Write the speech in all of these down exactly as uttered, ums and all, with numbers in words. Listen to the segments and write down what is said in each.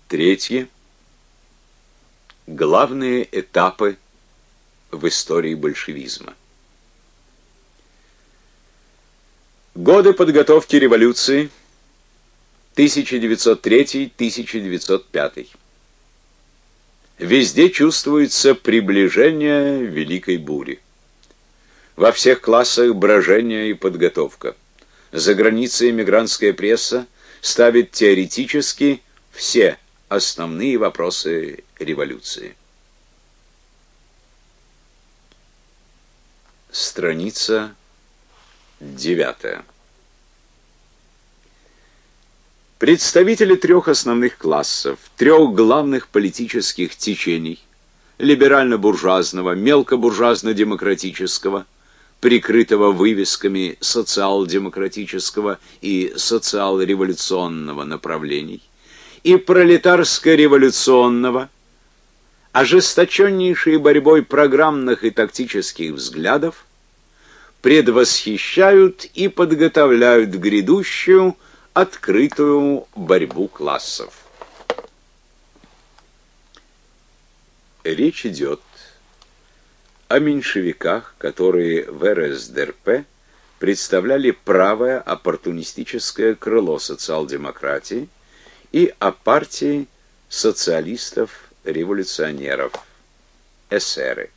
Третье. Главные этапы в истории большевизма. Годы подготовки революции тысяча девятьсот третий — тысяча девятьсот пятый. Везде чувствуется приближение великой бури. Во всех классах брожение и подготовка. За границей эмигрантская пресса ставит теоретически все основные вопросы революции. Страница девятая. Представители трех основных классов, трех главных политических течений: либерально-буржуазного, мелкобуржуазно-демократического, прикрытого вывесками социал-демократического и социал-революционного направлений, и пролетарско-революционного, ожесточеннейшей борьбой программных и тактических взглядов, предвосхищают и подготовляют грядущую открытую борьбу классов. Речь идет о меньшевиках, которые в эр эс дэ эр пэ представляли правое оппортунистическое крыло социал-демократии, и о партии социалистов-революционеров, эсеры.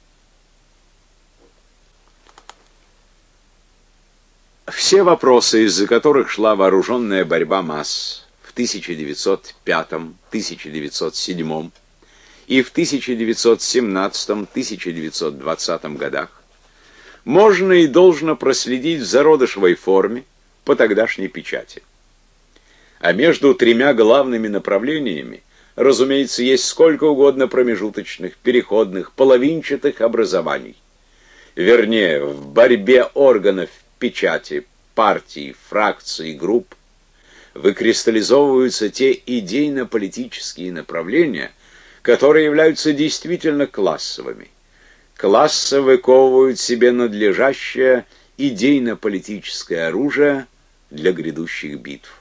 Все вопросы, из-за которых шла вооруженная борьба масс в тысяча девятьсот пятом — тысяча девятьсот седьмом и в тысяча девятьсот семнадцатом — тысяча девятьсот двадцатом годах, можно и должно проследить в зародышевой форме по тогдашней печати. А между тремя главными направлениями, разумеется, есть сколько угодно промежуточных, переходных, половинчатых образований. Вернее, в борьбе органов печати, партий, фракций, групп выкристаллизовываются те идейно-политические направления, которые являются действительно классовыми. Классы выковывают себе надлежащее идейно-политическое оружие для грядущих битв.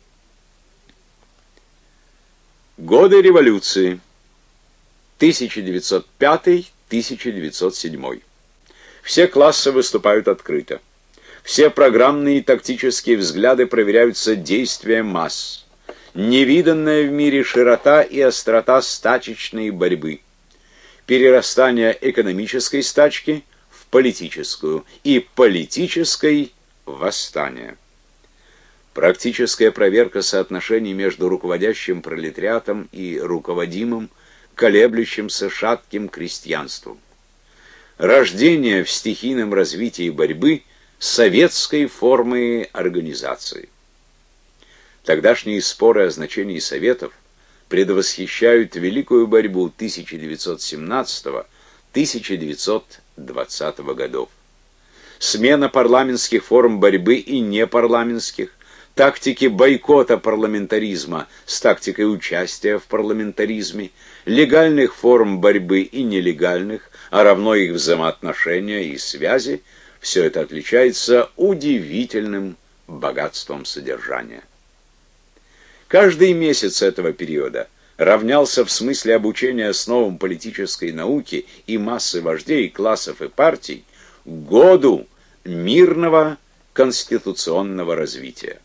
Годы революции тысяча девятьсот пятый — тысяча девятьсот седьмой. Все классы выступают открыто. Все программные и тактические взгляды проверяются действием масс. Невиданная в мире широта и острота стачечной борьбы. Перерастание экономической стачки в политическую и политической в восстание. Практическая проверка соотношений между руководящим пролетариатом и руководимым, колеблющимся шатким крестьянством. Рождение в стихийном развитии борьбы советской формы организации. Тогдашние споры о значении советов предвосхищают великую борьбу тысяча девятьсот семнадцатого — тысяча девятьсот двадцатого годов. Смена парламентских форм борьбы и непарламентских, тактики бойкота парламентаризма с тактикой участия в парламентаризме, легальных форм борьбы и нелегальных, а равно их взаимоотношения и связи, все это отличается удивительным богатством содержания. Каждый месяц этого периода равнялся в смысле обучения основам политической науки и массы вождей, классов и партий году мирного конституционного развития.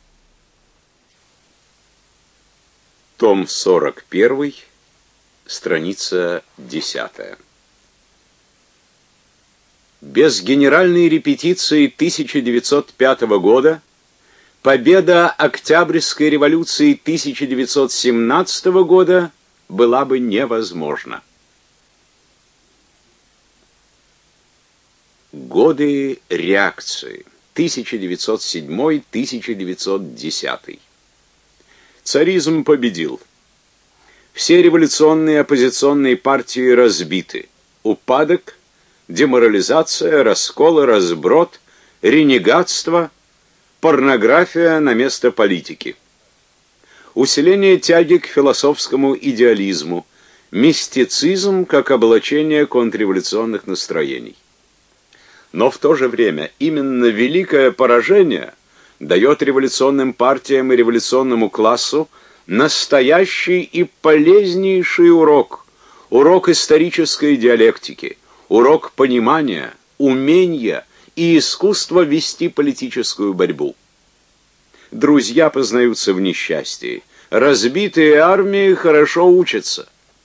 Том сорок один, страница десятая. Без генеральной репетиции тысяча девятьсот пятого года победа Октябрьской революции тысяча девятьсот семнадцатого года была бы невозможна. Годы реакции тысяча девятьсот седьмой — тысяча девятьсот десятый. Царизм победил. Все революционные оппозиционные партии разбиты. Упадок, деморализация, раскол и разброд, ренегатство, порнография на место политики. Усиление тяги к философскому идеализму, мистицизм как облачение контрреволюционных настроений. Но в то же время именно великое поражение дает революционным партиям и революционному классу настоящий и полезнейший урок, урок исторической диалектики, урок понимания, умения и искусства вести политическую борьбу. Друзья познаются в несчастье, разбитые армии хорошо учатся.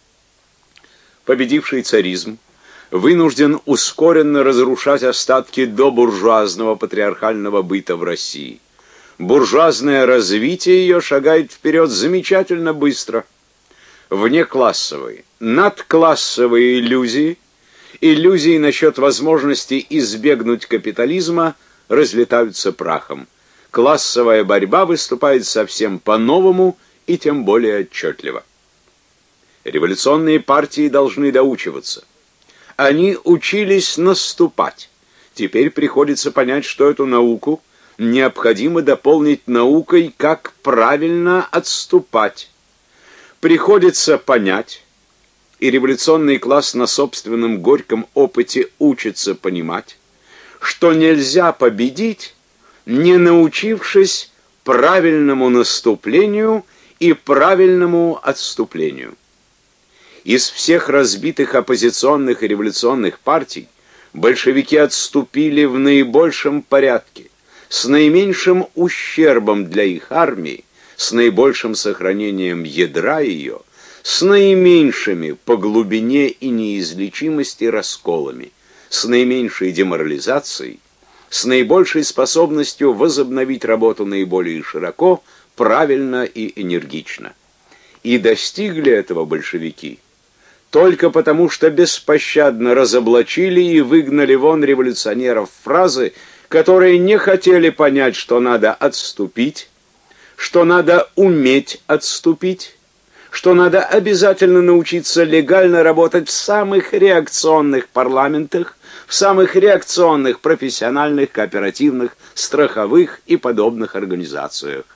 Победивший царизм вынужден ускоренно разрушать остатки добуржуазного патриархального быта в России. Буржуазное развитие ее шагает вперед замечательно быстро. Внеклассовые, надклассовые иллюзии, иллюзии насчет возможности избегнуть капитализма разлетаются прахом. Классовая борьба выступает совсем по-новому и тем более отчетливо. Революционные партии должны доучиваться. Они учились наступать. Теперь приходится понять, что эту науку необходимо дополнить наукой, как правильно отступать. Приходится понять, и революционный класс на собственном горьком опыте учится понимать, что нельзя победить, не научившись правильному наступлению и правильному отступлению. Из всех разбитых оппозиционных и революционных партий большевики отступили в наибольшем порядке, с наименьшим ущербом для их армии, с наибольшим сохранением ядра ее, с наименьшими по глубине и неизлечимости расколами, с наименьшей деморализацией, с наибольшей способностью возобновить работу наиболее широко, правильно и энергично. И достигли этого большевики только потому, что беспощадно разоблачили и выгнали вон революционеров фразы, которые не хотели понять, что надо отступить, что надо уметь отступить, что надо обязательно научиться легально работать в самых реакционных парламентах, в самых реакционных профессиональных, кооперативных, страховых и подобных организациях.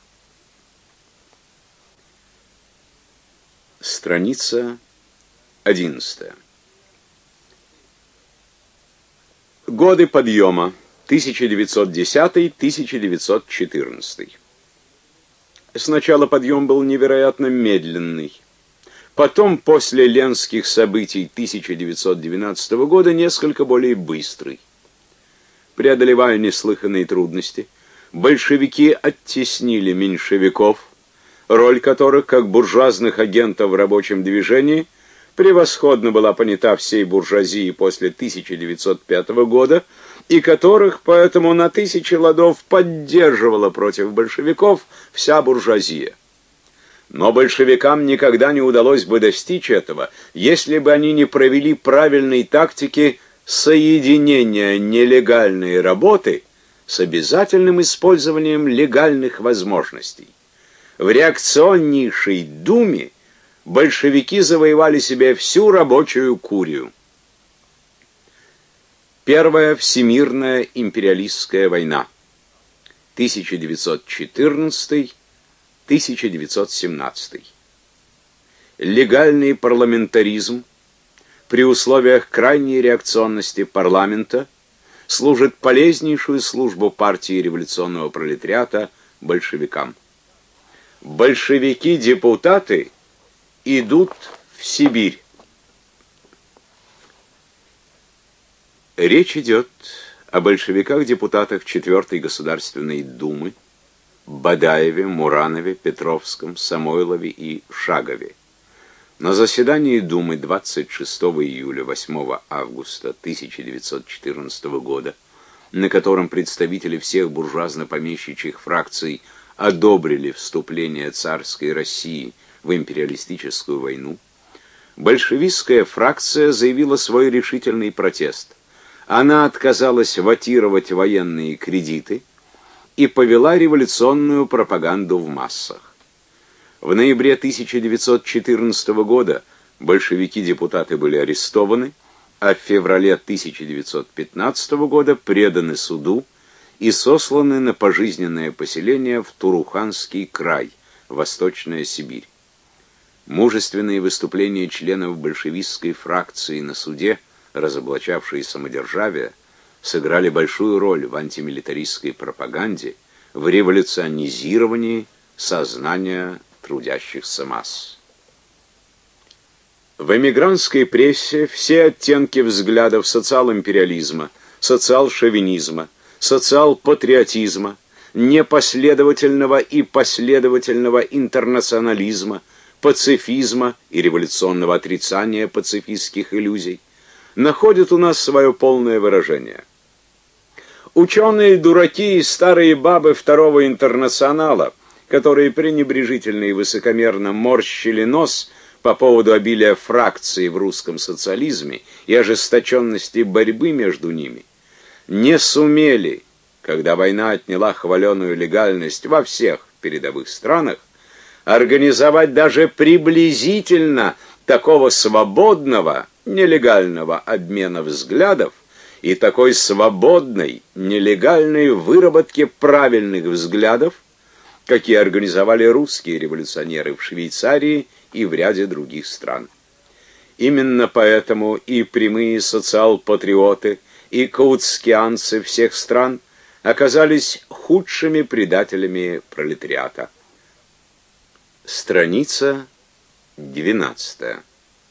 Страница одиннадцатая. Годы подъема тысяча девятьсот десятый — тысяча девятьсот четырнадцатый. Сначала подъем был невероятно медленный. Потом, после ленских событий тысяча девятьсот двенадцатого года, несколько более быстрый. Преодолевая неслыханные трудности, большевики оттеснили меньшевиков, роль которых, как буржуазных агентов в рабочем движении, превосходно была понята всей буржуазией после тысяча девятьсот пятого года, и которых поэтому на тысячи ладов поддерживала против большевиков вся буржуазия. Но большевикам никогда не удалось бы достичь этого, если бы они не провели правильной тактики соединения нелегальной работы с обязательным использованием легальных возможностей. В реакционнейшей Думе большевики завоевали себе всю рабочую курию. Первая всемирная империалистская война тысяча девятьсот четырнадцатый — тысяча девятьсот семнадцатый. Легальный парламентаризм при условиях крайней реакционности парламента служит полезнейшую службу партии революционного пролетариата большевикам. Большевики-депутаты идут в Сибирь. Речь идет о большевиках-депутатах четвёртой Государственной Думы Бадаеве, Муранове, Петровском, Самойлове и Шагове. На заседании Думы двадцать шестого июля — восьмого августа тысяча девятьсот четырнадцатого года, на котором представители всех буржуазно-помещичьих фракций одобрили вступление царской России в империалистическую войну, большевистская фракция заявила свой решительный протест. Она отказалась ватировать военные кредиты и повела революционную пропаганду в массах. В ноябре тысяча девятьсот четырнадцатого года большевики-депутаты были арестованы, а в феврале тысяча девятьсот пятнадцатого года преданы суду и сосланы на пожизненное поселение в Туруханский край, Восточная Сибирь. Мужественные выступления членов большевистской фракции на суде, разоблачавшие самодержавие, сыграли большую роль в антимилитаристской пропаганде, в революционизировании сознания трудящихся масс. В эмигрантской прессе все оттенки взглядов социал-империализма, социал-шовинизма, социал-патриотизма, непоследовательного и последовательного интернационализма, пацифизма и революционного отрицания пацифистских иллюзий находят у нас свое полное выражение. Ученые-дураки и старые бабы второго интернационала, которые пренебрежительно и высокомерно морщили нос по поводу обилия фракций в русском социализме и ожесточенности борьбы между ними, не сумели, когда война отняла хваленую легальность во всех передовых странах, организовать даже приблизительно такого свободного, нелегального обмена взглядов и такой свободной, нелегальной выработки правильных взглядов, какие организовали русские революционеры в Швейцарии и в ряде других стран. Именно поэтому и прямые социал-патриоты, и каутскианцы всех стран оказались худшими предателями пролетариата. Страница двенадцатая.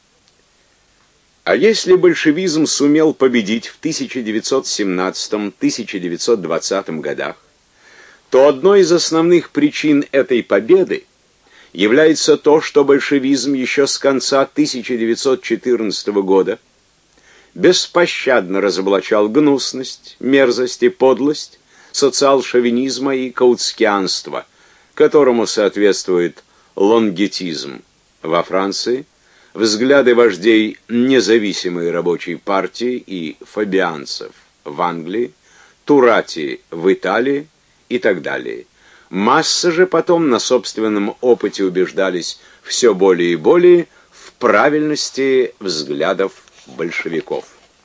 А если большевизм сумел победить в тысяча девятьсот семнадцатом — тысяча девятьсот двадцатом годах, то одной из основных причин этой победы является то, что большевизм еще с конца тысяча девятьсот четырнадцатого года беспощадно разоблачал гнусность, мерзость и подлость социал-шовинизма и каутскианства, которому соответствует лонгетизм во Франции, взгляды вождей независимой рабочей партии и фабианцев в Англии, Турати в Италии и так далее. Массы же потом на собственном опыте убеждались все более и более в правильности взглядов большевиков.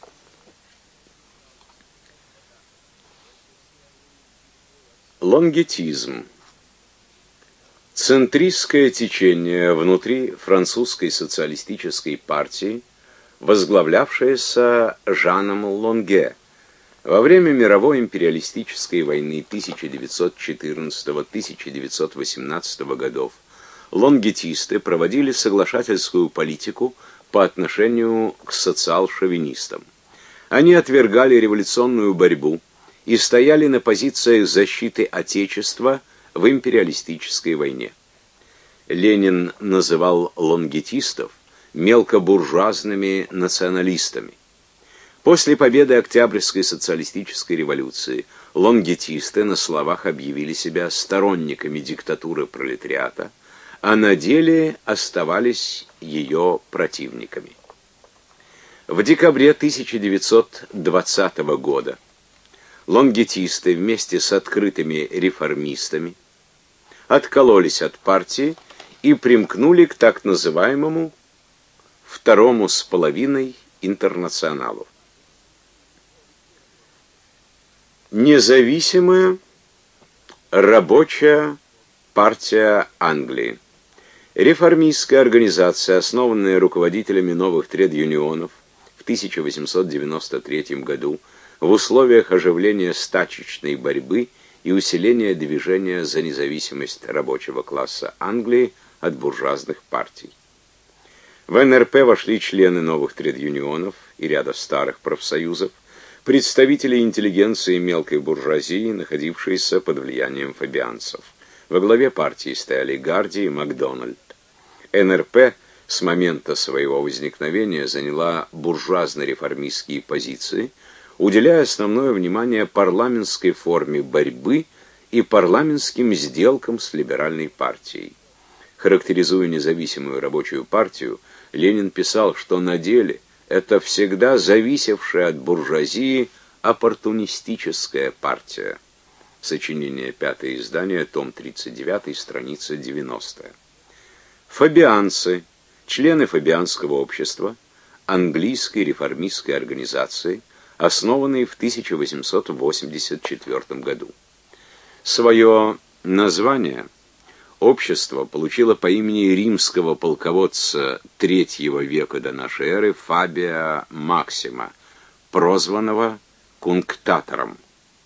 Лонгетизм. Центристское течение внутри французской социалистической партии, возглавлявшееся Жаном Лонге. Во время мировой империалистической войны тысяча девятьсот четырнадцатого — тысяча девятьсот восемнадцатого годов лонгетисты проводили соглашательскую политику по отношению к социал-шовинистам. Они отвергали революционную борьбу и стояли на позициях защиты Отечества в империалистической войне. Ленин называл лонгетистов мелкобуржуазными националистами. После победы Октябрьской социалистической революции лонгетисты на словах объявили себя сторонниками диктатуры пролетариата, а на деле оставались ее противниками. В декабре тысяча девятьсот двадцатого года лонгетисты вместе с открытыми реформистами откололись от партии и примкнули к так называемому второму с половиной интернационалу. Независимая рабочая партия Англии. Реформистская организация, основанная руководителями новых тред-юнионов в тысяча восемьсот девяносто третьем году в условиях оживления стачечной борьбы и усиления движения за независимость рабочего класса Англии от буржуазных партий. В эн эр пэ вошли члены новых тред-юнионов и ряда старых профсоюзов, представители интеллигенции и мелкой буржуазии, находившиеся под влиянием фабианцев. Во главе партии стояли Гарди и Макдональд. эн эр пэ с момента своего возникновения заняла буржуазно-реформистские позиции, уделяя основное внимание парламентской форме борьбы и парламентским сделкам с либеральной партией. Характеризуя независимую рабочую партию, Ленин писал, что на деле это всегда зависевшая от буржуазии оппортунистическая партия. Сочинение, пятое издание, том тридцать девять, страница девяностая. Фабианцы, члены фабианского общества, английской реформистской организации, основанной в тысяча восемьсот восемьдесят четвёртом году. Свое название общество получило по имени римского полководца третьего века до нашей эры Фабия Максима, прозванного кунктатором.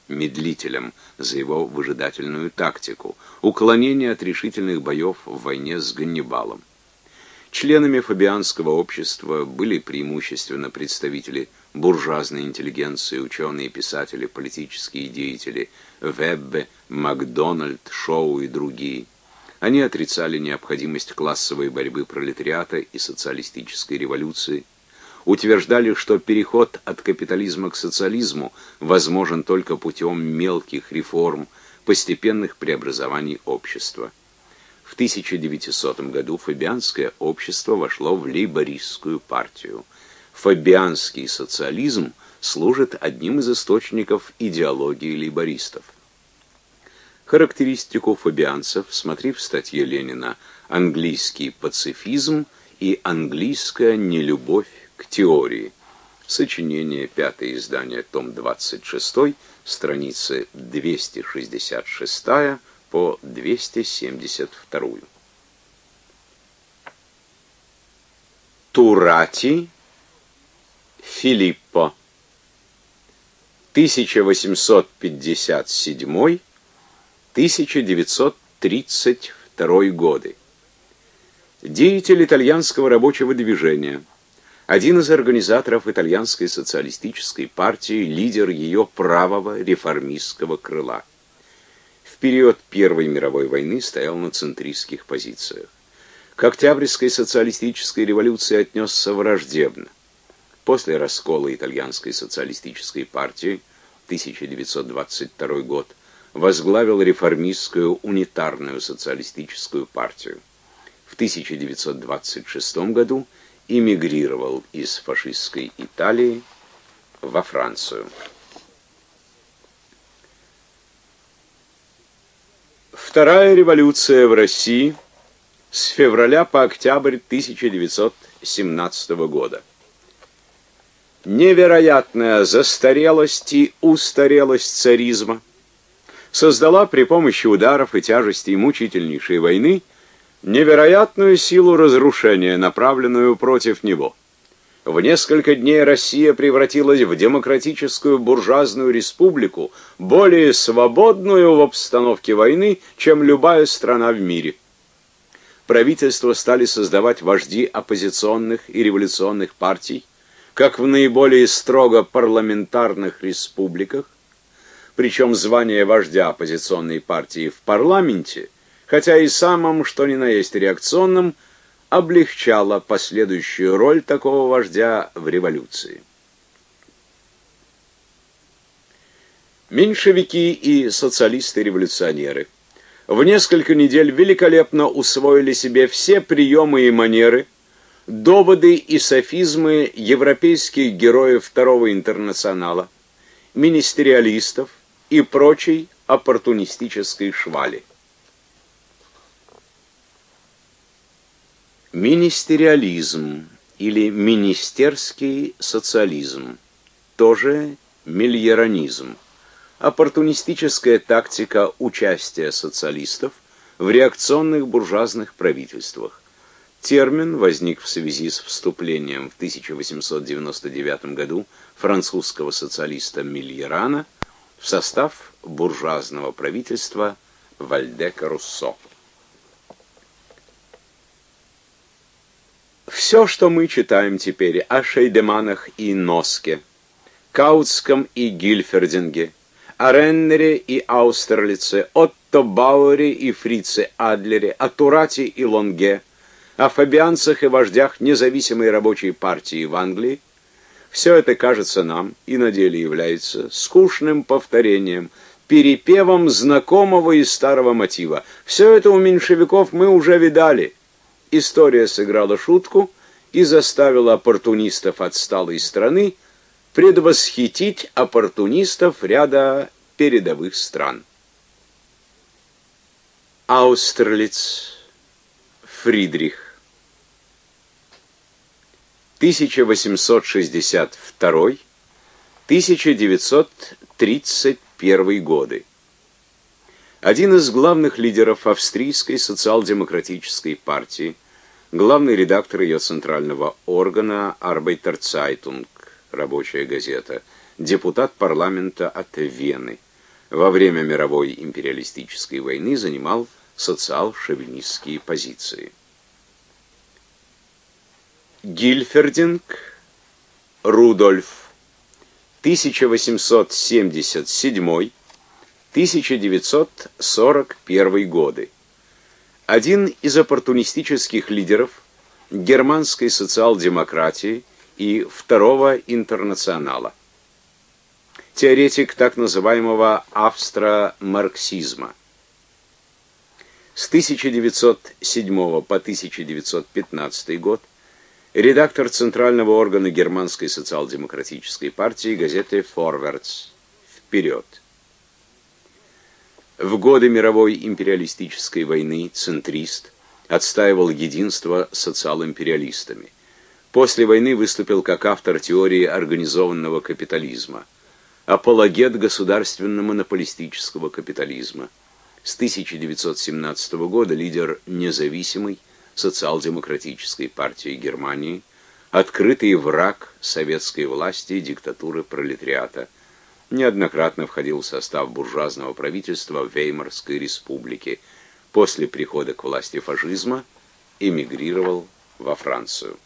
медлителем за его выжидательную тактику, уклонение от решительных боев в войне с Ганнибалом. Членами фабианского общества были преимущественно представители буржуазной интеллигенции, ученые, писатели, политические деятели, Веббе, Макдональд, Шоу и другие. Они отрицали необходимость классовой борьбы пролетариата и социалистической революции, утверждали, что переход от капитализма к социализму возможен только путем мелких реформ, постепенных преобразований общества. В тысяча девятисотом году фабианское общество вошло в лейбористскую партию. Фабианский социализм служит одним из источников идеологии лейбористов. Характеристику фабианцев смотри в статье Ленина «Английский пацифизм и английская нелюбовь к теории». Сочинение, пятое издание, том двадцать шесть, страницы двести шестьдесят шесть по двести семьдесят два. Турати Филиппо, тысяча восемьсот пятьдесят седьмой — тысяча девятьсот тридцать второй годы. Деятель итальянского рабочего движения, один из организаторов итальянской социалистической партии, лидер ее правого реформистского крыла. В период Первой мировой войны стоял на центристских позициях. К Октябрьской социалистической революции отнесся враждебно. После раскола итальянской социалистической партии, тысяча девятьсот двадцать второй год, возглавил реформистскую унитарную социалистическую партию. В тысяча девятьсот двадцать шестом году эмигрировал из фашистской Италии во Францию. Вторая революция в России с февраля по октябрь тысяча девятьсот семнадцатого года. Невероятная застарелость и устарелость царизма создала при помощи ударов и тяжестей мучительнейшей войны невероятную силу разрушения, направленную против него. В несколько дней Россия превратилась в демократическую буржуазную республику, более свободную в обстановке войны, чем любая страна в мире. Правительства стали создавать вожди оппозиционных и революционных партий, как в наиболее строго парламентарных республиках, причем звание вождя оппозиционной партии в парламенте, хотя и самым, что ни на есть реакционным, облегчало последующую роль такого вождя в революции. Меньшевики и социалисты-революционеры в несколько недель великолепно усвоили себе все приемы и манеры, доводы и софизмы европейских героев Второго интернационала, министериалистов и прочей оппортунистической швали. Министериализм или министерский социализм, тоже мильеранизм, оппортунистическая тактика участия социалистов в реакционных буржуазных правительствах. Термин возник в связи с вступлением в тысяча восемьсот девяносто девятом году французского социалиста Мильерана в состав буржуазного правительства Вальдека-Руссо. Все, что мы читаем теперь о Шейдеманах и Носке, Каутском и Гильфердинге, о Реннере и Аустерлице, Отто Бауэре и Фрице Адлере, о Турати и Лонге, о фабианцах и вождях независимой рабочей партии в Англии, все это кажется нам и на деле является скучным повторением, перепевом знакомого и старого мотива. Все это у меньшевиков мы уже видали. История сыграла шутку и заставила оппортунистов отсталой страны предвосхитить оппортунистов ряда передовых стран. Аустерлиц Фридрих, тысяча восемьсот шестьдесят второй — тысяча девятьсот тридцать первый годы. Один из главных лидеров австрийской социал-демократической партии, главный редактор ее центрального органа Arbeiter Zeitung, рабочая газета, депутат парламента от Вены, Во время мировой империалистической войны занимал социал-шовинистские позиции. Гильфердинг Рудольф, тысяча восемьсот семьдесят седьмой — тысяча девятьсот сорок первый годы. Один из оппортунистических лидеров германской социал-демократии и Второго интернационала. Теоретик так называемого австро-марксизма. С тысяча девятьсот седьмого по тысяча девятьсот пятнадцатый год редактор центрального органа германской социал-демократической партии газеты «Форвардс» «Вперед». В годы мировой империалистической войны центрист, отстаивал единство с социал-империалистами. После войны выступил как автор теории организованного капитализма, апологет государственно-монополистического капитализма. С тысяча девятьсот семнадцатого года лидер независимой социал-демократической партии Германии, открытый враг советской власти и диктатуры пролетариата. Неоднократно входил в состав буржуазного правительства Веймарской республики. После прихода к власти фашизма эмигрировал во Францию.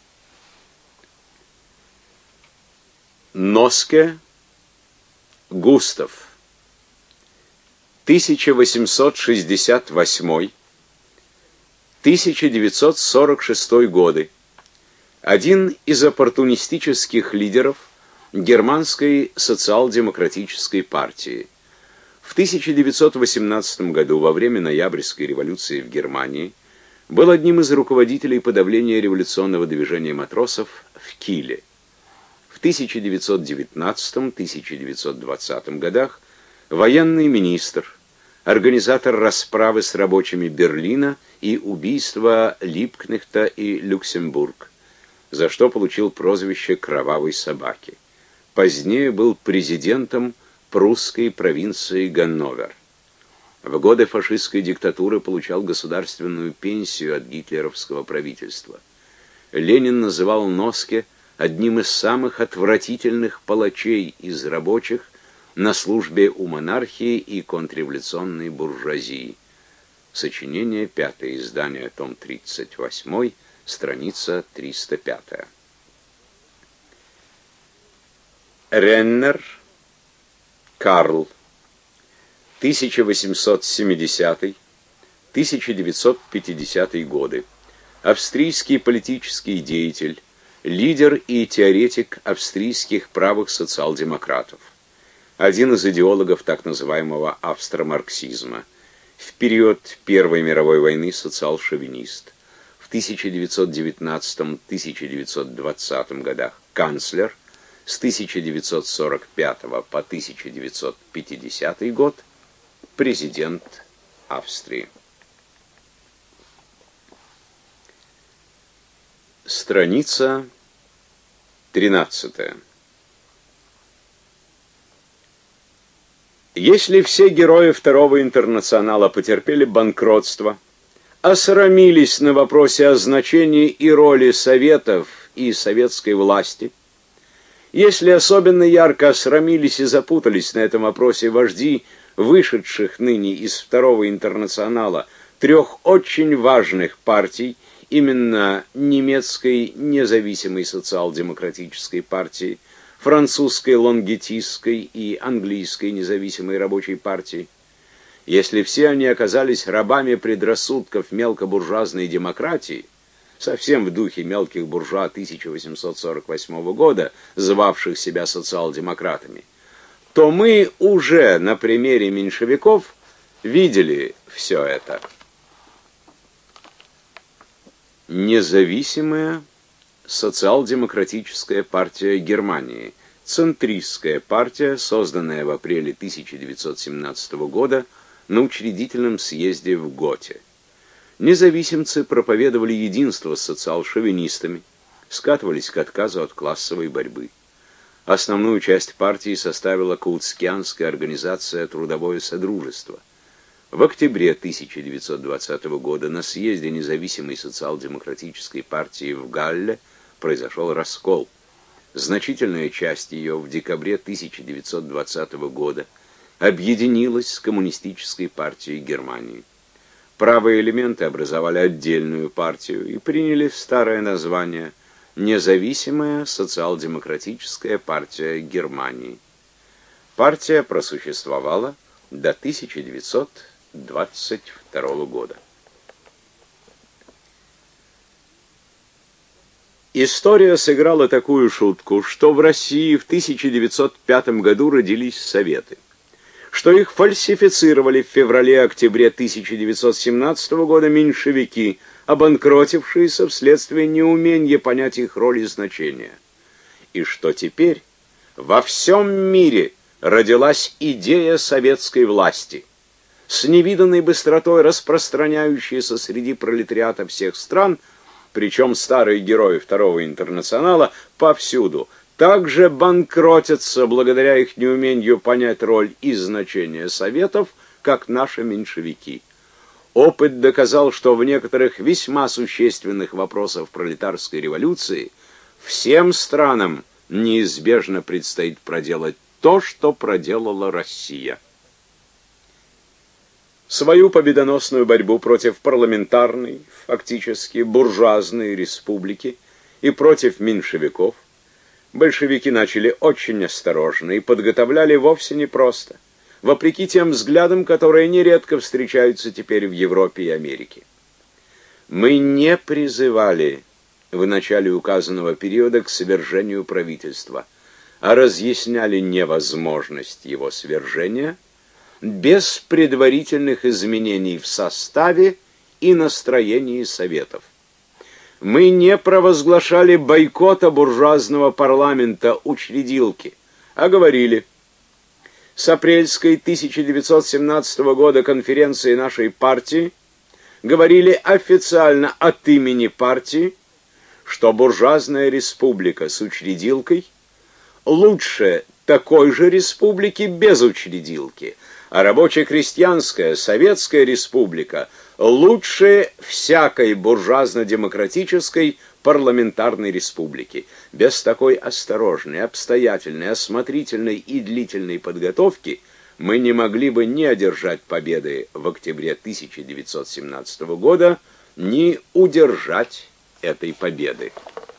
Носке Густав, тысяча восемьсот шестьдесят восьмой — тысяча девятьсот сорок шестой годы. Один из оппортунистических лидеров германской социал-демократической партии. В тысяча девятьсот восемнадцатом году, во время Ноябрьской революции в Германии, был одним из руководителей подавления революционного движения матросов в Киле. В тысяча девятьсот девятнадцатом — тысяча девятьсот двадцатом годах военный министр, организатор расправы с рабочими Берлина и убийства Либкнехта и Люксембург, за что получил прозвище «Кровавой собаки». Позднее был президентом прусской провинции Ганновер. В годы фашистской диктатуры получал государственную пенсию от гитлеровского правительства. Ленин называл Носке одним из самых отвратительных палачей из рабочих на службе у монархии и контрреволюционной буржуазии. Сочинение, пятое издание, том тридцать восьмой, страница триста пятая. Реннер Карл, тысяча восемьсот семидесятый — тысяча девятьсот пятидесятый годы. Австрийский политический деятель, лидер и теоретик австрийских правых социал-демократов. Один из идеологов так называемого австро-марксизма. В период Первой мировой войны социал-шовинист. В тысяча девятьсот девятнадцатом — тысяча девятьсот двадцатом годах канцлер. С тысяча девятьсот сорок пятого по тысяча девятьсот пятидесятый год президент Австрии. Страница тринадцатая. Если все герои Второго интернационала потерпели банкротство, осрамились на вопросе о значении и роли советов и советской власти, если особенно ярко осрамились и запутались на этом вопросе вожди вышедших ныне из Второго интернационала трех очень важных партий, именно немецкой независимой социал-демократической партии, французской лонгетистской и английской независимой рабочей партии, если все они оказались рабами предрассудков мелкобуржуазной демократии, совсем в духе мелких буржуа тысяча восемьсот сорок восьмого года, звавших себя социал-демократами, то мы уже на примере меньшевиков видели все это. Независимая социал-демократическая партия Германии, центристская партия, созданная в апреле тысяча девятьсот семнадцатого года на учредительном съезде в Готе. Независимцы проповедовали единство с социал-шовинистами, скатывались к отказу от классовой борьбы. Основную часть партии составила каутскианская организация «Трудовое содружество». В октябре тысяча девятьсот двадцатого года на съезде независимой социал-демократической партии в Галле произошел раскол. Значительная часть ее в декабре тысяча девятьсот двадцатого года объединилась с Коммунистической партией Германии. Правые элементы образовали отдельную партию и приняли старое название «Независимая социал-демократическая партия Германии». Партия просуществовала до тысяча девятьсот двадцать второго года. История сыграла такую шутку, что в России в тысяча девятьсот пятом году родились Советы, что их фальсифицировали в феврале-октябре тысяча девятьсот семнадцатого года меньшевики, обанкротившиеся вследствие неумения понять их роль и значение, и что теперь во всем мире родилась идея советской власти, с невиданной быстротой распространяющаяся среди пролетариата всех стран, причем старые герои Второго интернационала повсюду также банкротятся благодаря их неумению понять роль и значение Советов, как наши меньшевики. Опыт доказал, что в некоторых весьма существенных вопросах пролетарской революции всем странам неизбежно предстоит проделать то, что проделала Россия. Свою победоносную борьбу против парламентарной, фактически буржуазной республики и против меньшевиков большевики начали очень осторожно и подготовляли вовсе непросто, вопреки тем взглядам, которые нередко встречаются теперь в Европе и Америке. Мы не призывали в начале указанного периода к свержению правительства, а разъясняли невозможность его свержения без предварительных изменений в составе и настроении Советов. Мы не провозглашали бойкота буржуазного парламента учредилки, а говорили: с апрельской тысяча девятьсот семнадцатого года конференции нашей партии говорили официально от имени партии, что буржуазная республика с учредилкой лучше такой же республики без учредилки, а рабоче-крестьянская советская республика лучше всякой буржуазно-демократической парламентарной республики. Без такой осторожной, обстоятельной, осмотрительной и длительной подготовки мы не могли бы ни одержать победы в октябре тысяча девятьсот семнадцатого года, ни удержать этой победы.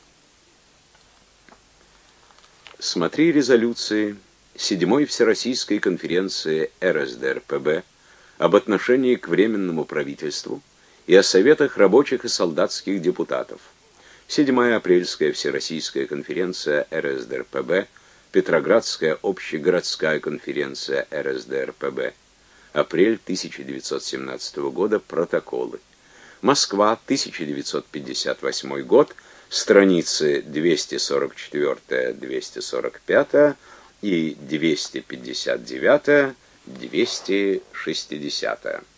Смотри резолюции седьмой Всероссийской конференции эр эс дэ эр пэ бэ об отношении к Временному правительству и о советах рабочих и солдатских депутатов. седьмая апрельская Всероссийская конференция эр эс дэ эр пэ бэ, Петроградская общегородская конференция эр эс дэ эр пэ бэ. Апрель тысяча девятьсот семнадцатого года. Протоколы. Москва, тысяча девятьсот пятьдесят восьмой год. Страницы двести сорок четыре — двести сорок пять и двести пятьдесят девять — двести шестьдесят.